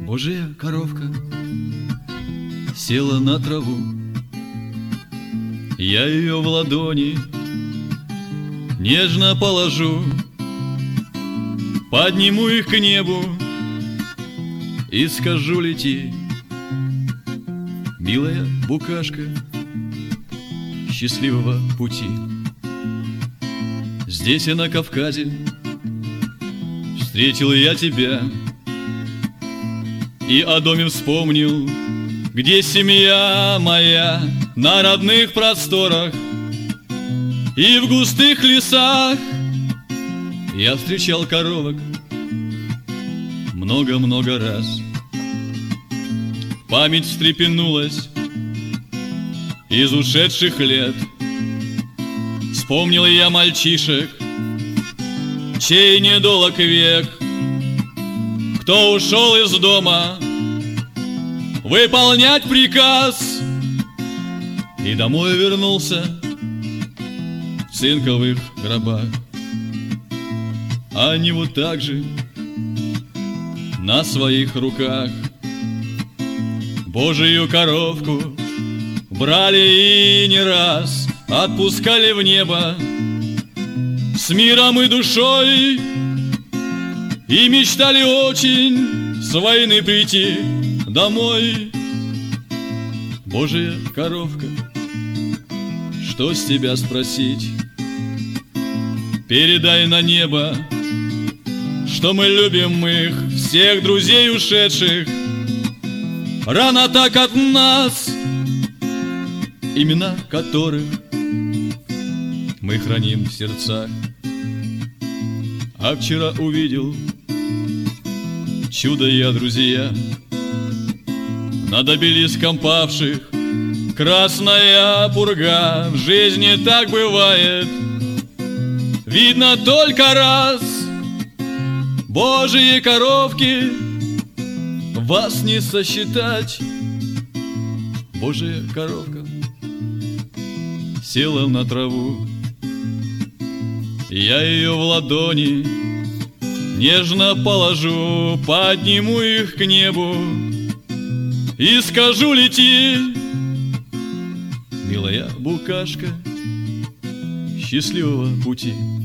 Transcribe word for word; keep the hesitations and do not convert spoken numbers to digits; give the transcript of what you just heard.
Божья коровка села на траву, я ее в ладони нежно положу, подниму их к небу и скажу: лети, милая букашка, счастливого пути. Здесь и на Кавказе встретил я тебя, и о доме вспомнил, где семья моя, на родных просторах и в густых лесах. Я встречал коровок много-много раз. Память встрепенулась из ушедших лет. Вспомнил я мальчишек, чей недолог век, кто ушел из дома выполнять приказ и домой вернулся в цинковых гробах. Они вот так же на своих руках Божию коровку брали и не раз отпускали в небо с миром и душой, и мечтали очень с войны прийти домой. Божья коровка, что с тебя спросить? Передай на небо, что мы любим их, всех друзей ушедших, рано так от нас, имена которых мы храним в сердцах. А вчера увидел чудо я, друзья, над обелиском павших красная пурга. В жизни так бывает, видно только раз. Божьи коровки, вас не сосчитать. Божья коровка села на траву, я ее в ладони нежно положу, подниму их к небу и скажу: лети, милая букашка, счастливого пути.